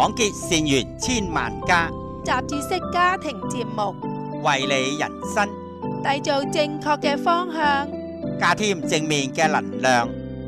廣結善緣千萬家， 雜誌式家庭節目， 為你人生締造正確嘅方向， 加添正面嘅能量。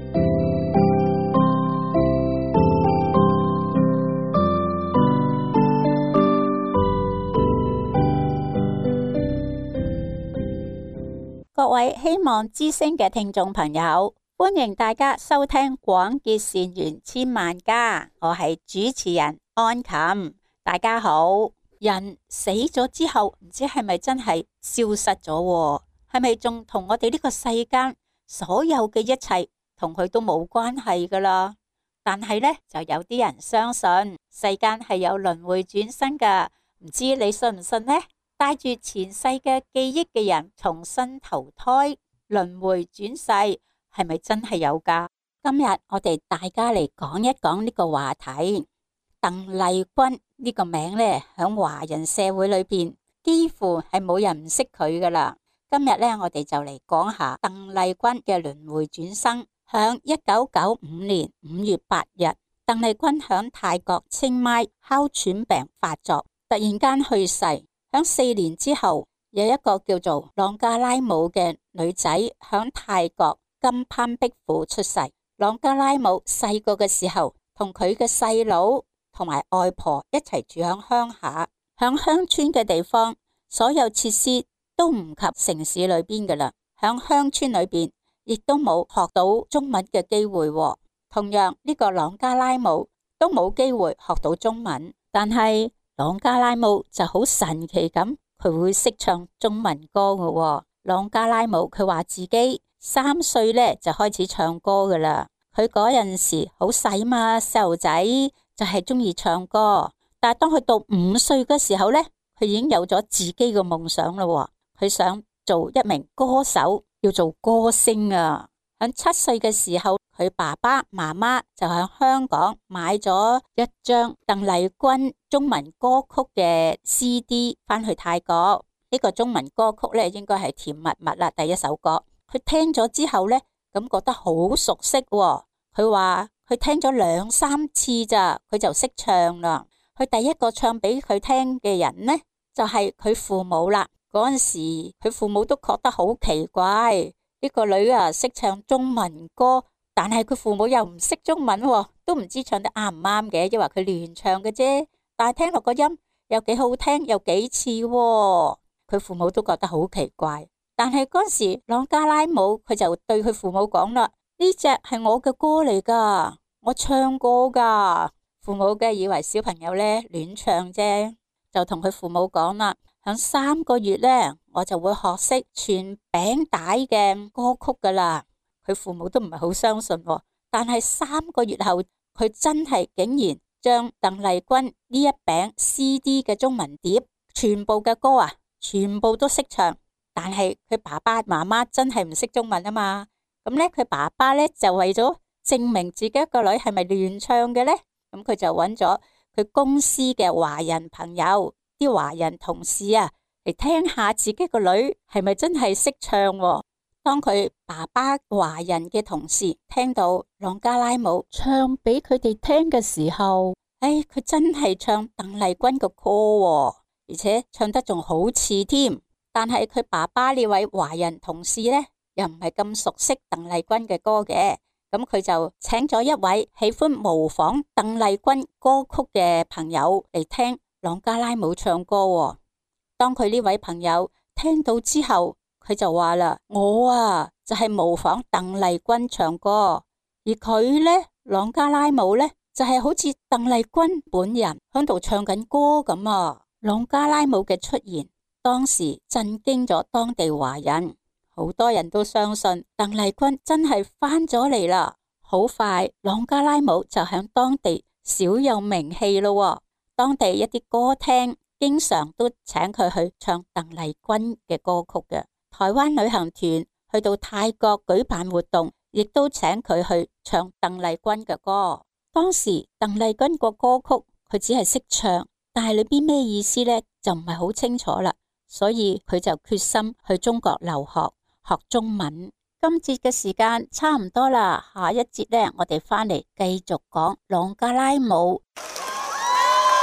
各位希望之聲嘅聽眾朋友，歡迎大家收聽廣結善緣千萬家，我係主持人安琴。大家好。人死咗之後，唔知係咪真係消失咗？係咪仲同我哋呢個世間所有嘅一切同佢都冇關係噶啦？但係呢，就有啲人相信世間係有輪迴轉生噶，唔知你信唔信呢？帶住前世嘅記憶嘅人重新投胎輪迴轉世，係咪真係有噶？今日我哋大家嚟講一講呢個話題。鄧麗君呢個名呢，響華人社會裏邊幾乎係冇人唔識佢噶啦。今日呢，我哋就嚟講下鄧麗君嘅輪迴轉生。響1995年5月8日，鄧麗君響泰國清邁哮喘病發作，突然間去世。響4年之後，有一個叫做朗加拉姆嘅女仔響泰國金攀碧府出世。朗加拉姆細個嘅時候，同佢嘅細佬同埋外婆一齊住響鄉下，響鄉村嘅地方，所有設施都唔及城市裏邊噶啦。響鄉村裏邊，亦都冇學到中文嘅機會。同樣呢個朗加拉姆都冇機會學到中文，但係朗加拉姆就好神奇咁，佢會識唱中文歌噶。朗加拉姆佢話自己3歲呢就開始唱歌噶啦。佢嗰陣時好細嘛，細路仔就係中意唱歌。但係當佢到5歲嘅時候呢，佢已經有咗自己嘅夢想啦。佢想做一名歌手，要做歌星啊。喺7歲嘅時候，佢爸爸媽媽就喺香港買咗一張鄧麗君中文歌曲嘅 CD 翻去泰國。呢個中文歌曲呢，應該係甜蜜蜜啦，第一首歌。佢聽咗之後呢，咁覺得好熟悉。佢話佢聽咗2、3次咋，佢就識唱啦。佢第一個唱俾佢聽嘅人呢，就係佢父母啦。嗰陣時佢父母都覺得好奇怪，呢個女啊識唱中文歌，但係佢父母又唔識中文，都唔知唱得啱唔啱嘅，因為佢亂唱嘅啫。但係聽落個音又幾好聽，又幾似，佢父母都覺得好奇怪。但係嗰陣時朗加拉姆佢就對佢父母講啦：呢隻係我嘅歌嚟噶，我唱過噶。父母梗係以為小朋友呢亂唱啫，就同佢父母講啦：響3個月呢，我就會學識傳餅帶嘅歌曲噶啦。佢父母都唔係好相信，但係3個月後，佢真係竟然將鄧麗君呢一餅 CD 嘅中文碟全部嘅歌啊，全部都識唱。但係佢爸爸媽媽真係唔識中文啊嘛。咁呢，佢爸爸呢就為咗證明自己個女係咪亂唱嘅呢，咁佢就揾咗佢公司嘅華人朋友，啲華人同事啊，嚟聽下自己個女係咪真係識唱。當佢爸爸華人嘅同事聽到朗加拉姆唱俾佢哋聽嘅時候，佢真係唱鄧麗君嘅歌，而且唱得仲好似添。但係佢爸爸呢位華人同事呢，又唔係咁熟悉鄧麗君嘅歌嘅，咁佢就請咗一位喜歡模仿鄧麗君歌曲嘅朋友嚟聽朗加拉姆唱歌。當佢呢位朋友聽到之後，佢就話啦：我啊就係模仿鄧麗君唱歌，而佢呢，朗加拉姆呢，就係好似鄧麗君本人喺度唱緊歌咁啊。朗加拉姆嘅出現當時震驚咗當地華人，好多人都相信鄧麗君真係翻咗嚟啦。好快，朗加拉姆就響當地小有名氣咯。當地一啲歌廳經常都請佢去唱鄧麗君嘅歌曲嘅。台灣旅行團去到泰國舉辦活動，亦都請佢去唱鄧麗君嘅歌。當時鄧麗君個歌曲佢只係識唱，但係裏邊咩意思呢，就唔係好清楚啦。所以佢就決心去中國留學，學中文。今節嘅時間差唔多啦，下一節呢，我哋翻嚟繼續講朗加拉姆。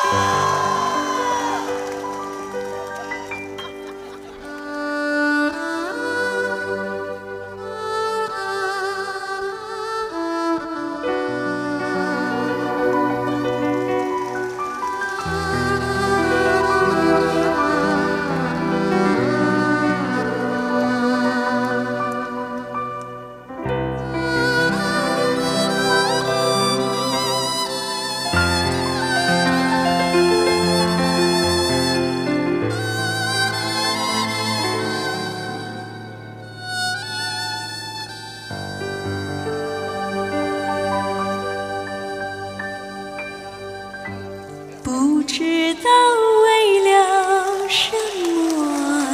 不知道为了什么，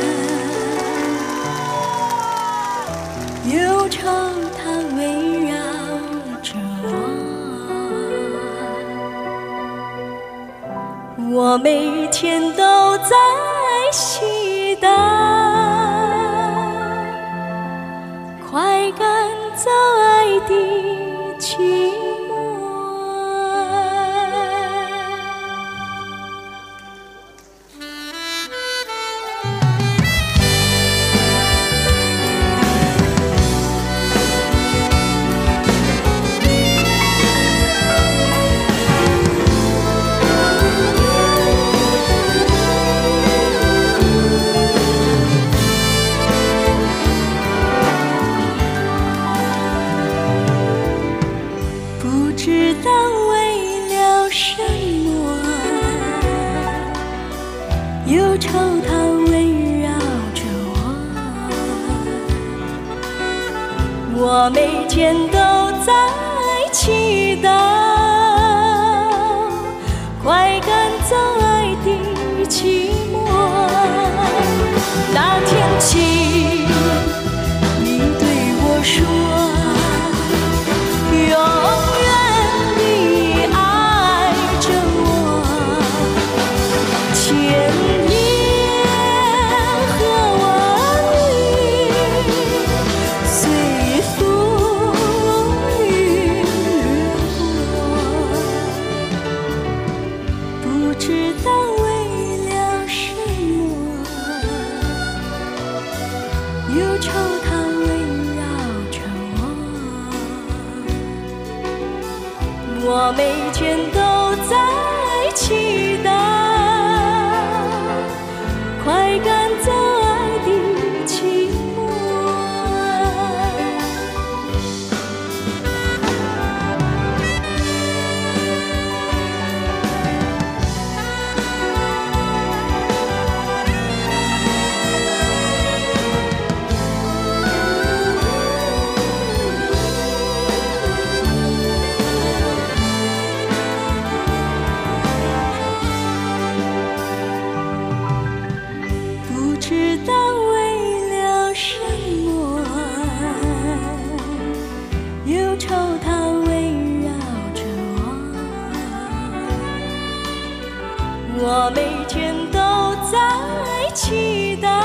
忧愁它围绕着我，我每天都在祈祷，快赶走爱的寂寞。不知道为了什么，忧愁它围绕着我，我每天都在祈祷，快赶走爱的寂寞。那天起，你对我说，永远地爱着我，千言和万语随风雨掠过，不知道为了什么，忧愁它围绕着我，我每天都在祈祷，快赶走爱的寂寞。不知道为了什么，忧愁它围绕着我，我每天都在祈祷，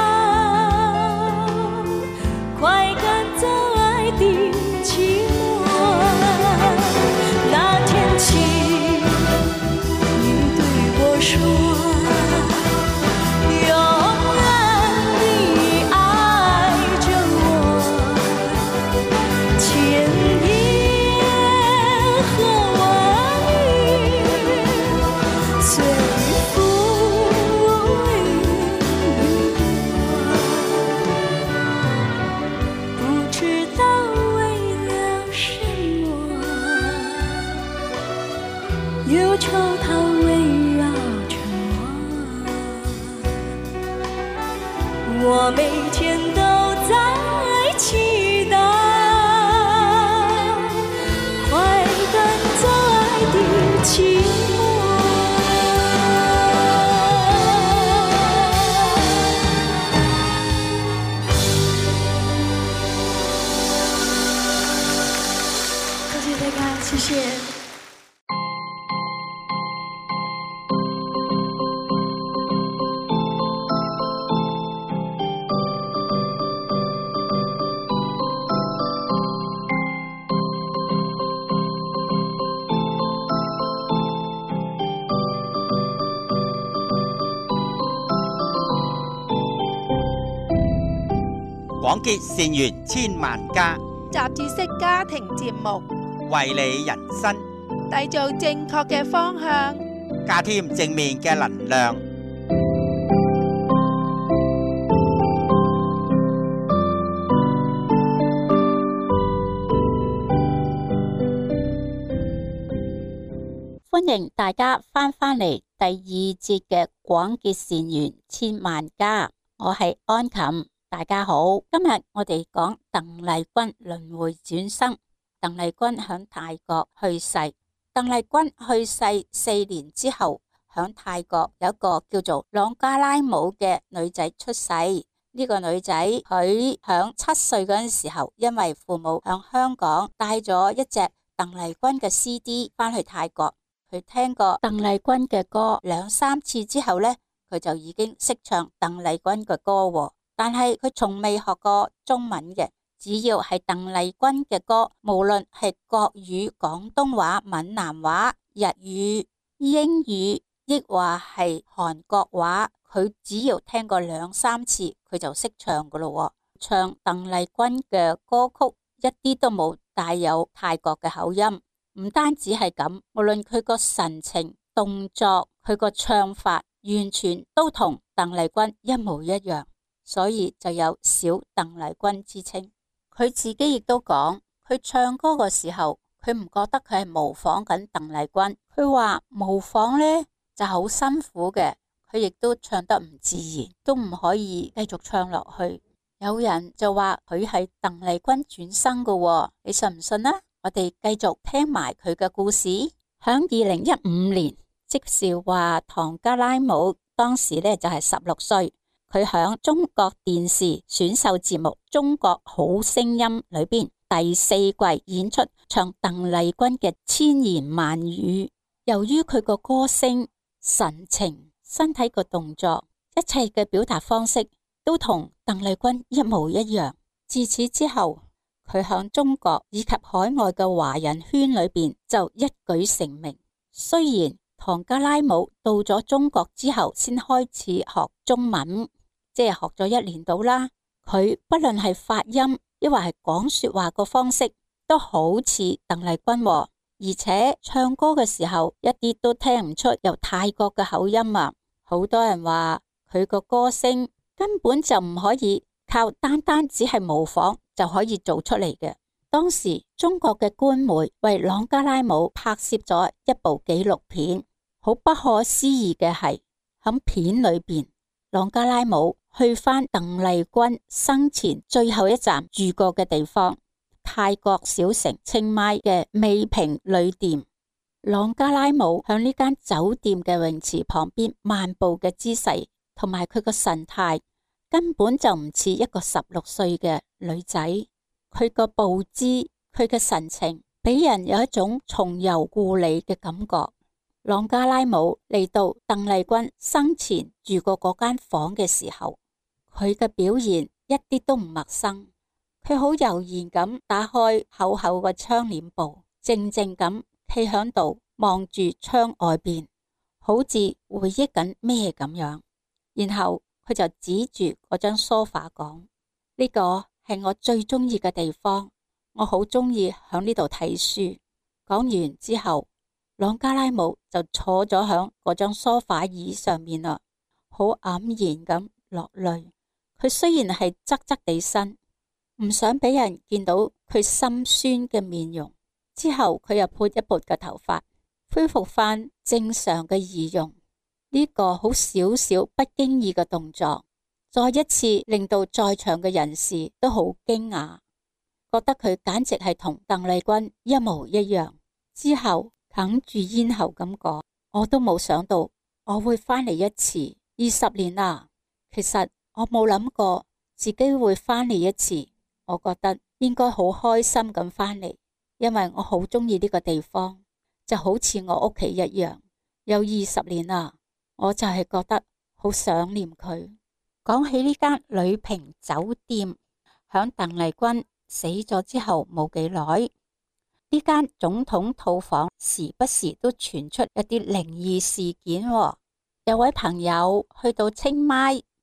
快赶走爱的寂寞。那天起，你对我说，永远地爱着我，千言和万语随风雨掠过，不知道为了什么，忧愁它围绕着我，我每天都在祈祷，快赶走爱的寂寞。多谢大家，谢谢。 廣結善緣千萬家， 雜誌式家庭節目， 為你人生締造正確嘅方向， 加添正面嘅能量。 歡迎大家翻嚟第二節嘅廣結善緣千萬家，我係安琴，大家好。今日我哋講鄧麗君輪迴轉生。鄧麗君響泰國去世，鄧麗君去世4年之後，響泰國有一個叫做朗加拉姆嘅女仔出世。呢個女仔佢響7歲嗰陣時候，因為父母響香港帶咗一隻鄧麗君嘅 CD 翻去泰國。佢聽過鄧麗君嘅歌2-3次之後呢，佢就已經識唱鄧麗君嘅歌，但係佢從未學過中文嘅。只要係鄧麗君嘅歌，無論係國語、廣東話、閩南話、日語、英語，亦或係韓國話，佢只要聽過2-3次，佢就識唱噶咯。唱鄧麗君嘅歌曲一啲都冇帶有泰國嘅口音。唔單止係咁，無論佢個神情、動作、佢個唱法，完全都同鄧麗君一模一樣，所以就有小鄧麗君之稱。佢自己亦都講，佢唱歌嘅時候，佢唔覺得佢係模仿緊鄧麗君。佢話模仿呢就好辛苦嘅，佢亦都唱得唔自然，都唔可以繼續唱落去。有人就話佢係鄧麗君轉生嘅，你信唔信啊？我哋繼續聽埋佢嘅故事。響2015年，即是話唐加拉姆當時呢就係16歲，佢響中國電視選秀節目《中國好聲音》裏邊第4季演出唱鄧麗君嘅千言萬語。由於佢個歌聲、神情、身體個動作，一切嘅表達方式都同鄧麗君一模一樣。自此之後，佢響中國以及海外嘅華人圈裏邊就一舉成名。雖然唐加拉姆到咗中國之後先開始學中文，即係學咗1年到啦，佢不論係發音抑或係講說話個方式都好似鄧麗君，而且唱歌嘅時候一啲都聽唔出有泰國嘅口音啊！好多人話佢個歌聲根本就唔可以靠單只係模仿就可以做出嚟嘅。當時中國嘅官媒為朗加拉姆拍攝咗一部紀錄片，好不可思議嘅係喺片裏邊，朗加拉姆去返鄧麗君生前最後一站住過嘅地方——泰國小城清邁嘅美平旅店。朗加拉姆喺呢間酒店嘅泳池旁邊漫步嘅姿勢同埋佢個神態，根本就唔似一個16歲嘅女仔。佢個步姿，佢嘅神情，俾人有一種重遊故里嘅感覺。朗加拉姆嚟到鄧麗君生前住過嗰間房嘅時候，佢嘅表現一啲都唔陌生。佢好悠然咁打開厚厚嘅窗簾布，靜靜咁企響度望住窗外邊，好似回憶緊咩咁樣。然後佢就指住嗰張梳化講：呢個係我最中意嘅地方，我好中意響呢度睇書。講完之後，朗加拉姆就坐咗響嗰張梳化椅上面啦，好黯然咁落淚。佢雖然係側側地身，唔想俾人見到佢心酸嘅面容。之後佢又撥一撥嘅頭髮，恢復翻正常嘅儀容。呢個好少少不經意嘅動作，再一次令到在場嘅人士都好驚訝，覺得佢簡直係同鄧麗君一模一樣。之後哽住咽喉咁講：我都冇想到我會翻嚟一次，20年啦。其實我冇諗過自己會翻嚟一次，我覺得應該好開心咁翻嚟，因為我好中意呢個地方，就好似我屋企一樣。有20年啦，我就係覺得好想念佢。講起呢間旅平酒店，響鄧麗君死咗之後冇幾耐，呢間總統套房時不時都傳出一啲靈異事件。有位朋友去到清邁，咁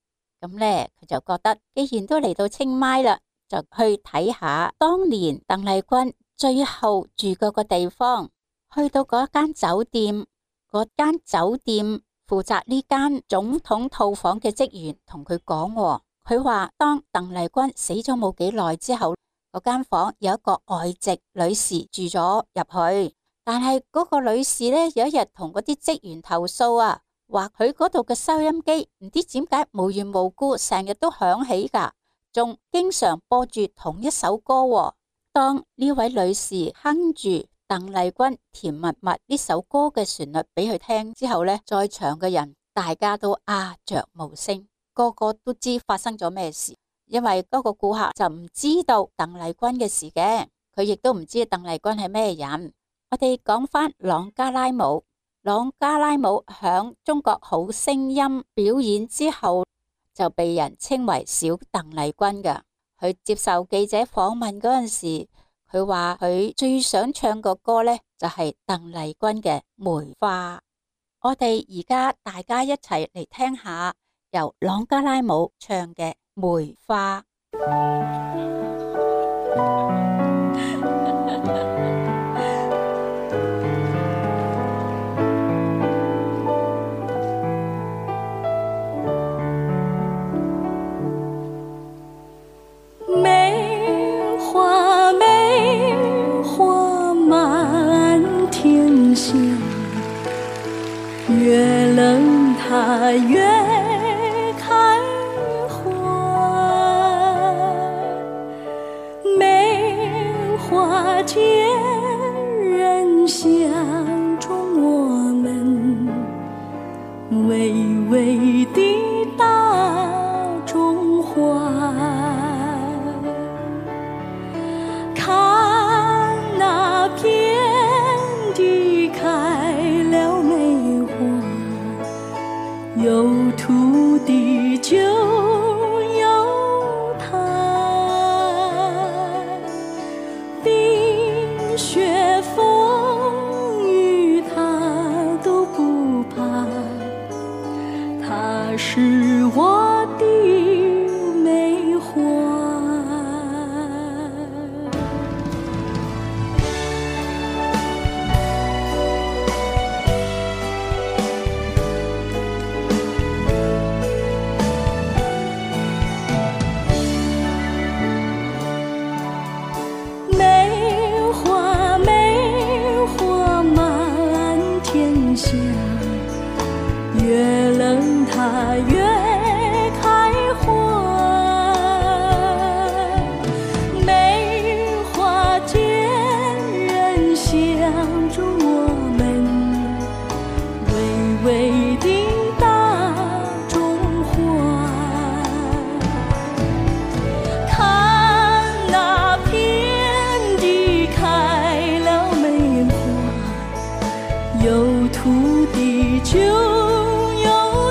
咁呢，佢就覺得既然都嚟到清邁啦，就去睇下當年鄧麗君最後住嗰個地方。去到嗰間酒店，嗰間酒店負責呢間總統套房嘅職員同佢講，佢話當鄧麗君死咗冇幾耐之後，嗰間房有一個外籍女士住咗入去，但係嗰個女士呢，有一日同嗰啲職員投訴啊，話佢嗰度嘅收音機唔知點解無緣無故成日都響起噶，仲經常播住同一首歌。當呢位女士哼住鄧麗君甜蜜蜜呢首歌嘅旋律俾佢聽之後呢，在場嘅人大家都鴉雀無聲，個個都知發生咗咩事，因為嗰個顧客就唔知道鄧麗君嘅事嘅，佢亦都唔知鄧麗君係咩人。我哋講返朗加拉舞，朗加拉舞響中國好聲音表演之後就被人稱為小鄧麗君嘅。佢接受記者訪問嗰陣時，佢話佢最想唱個歌呢，就係鄧麗君嘅《梅花》。我哋而家大家一齊嚟聽下由朗加拉舞唱嘅《梅花》。 越冷它越開花，梅花間人相中，我們微微的大中華，看那遍地開了梅花，有土地就有它，冰雪風雨它都不怕，它是我的梅花。越冷它越開花，梅花間人相中，我們微微的大中華，看那遍地開了梅花，有土地就有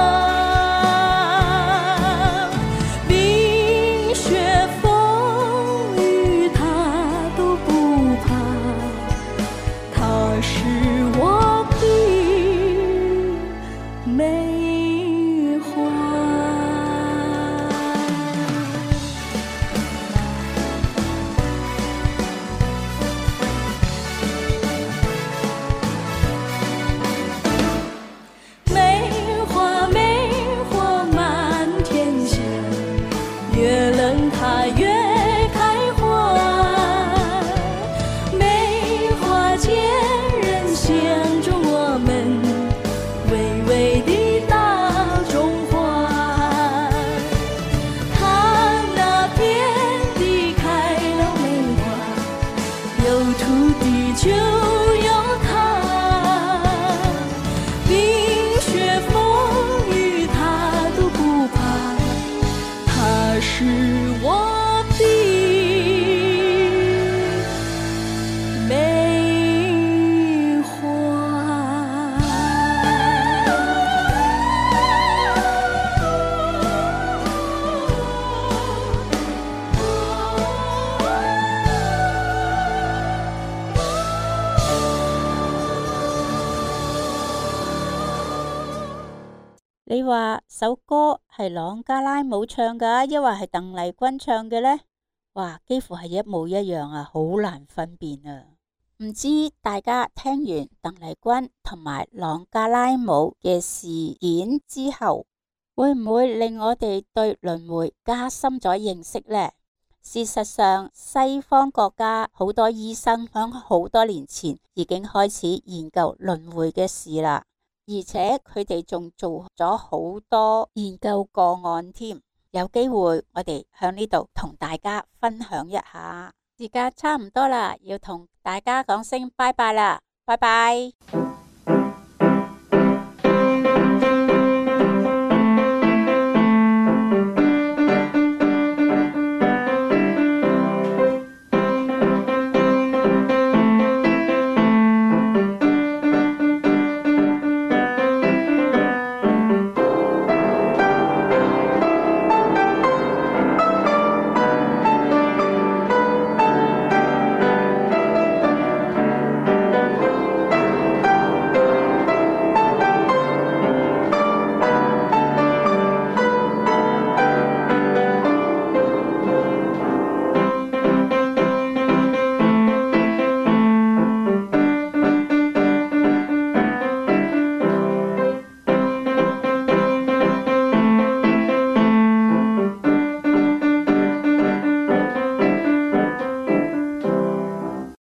它，冰雪風雨它都不怕，它是我的梅花。越冷它越開花，梅花間人相中，我們微微的大中華，看那遍地開了梅花，有土地就有它，冰雪風雨它都不怕，它是我你話首歌係朗加拉姆唱㗎，抑或係鄧麗君唱嘅呢？哇，幾乎係一模一樣啊，好難分辨啊！唔知大家聽完鄧麗君同埋朗加拉姆嘅事件之後，會唔會令我哋對輪迴加深咗認識呢？事實上，西方國家好多醫生響好多年前已經開始研究輪迴嘅事啦，而且佢哋仲做咗好多研究個案添。有機會我哋響呢度同大家分享一下。時間差唔多啦，要同大家講聲拜拜啦，拜拜。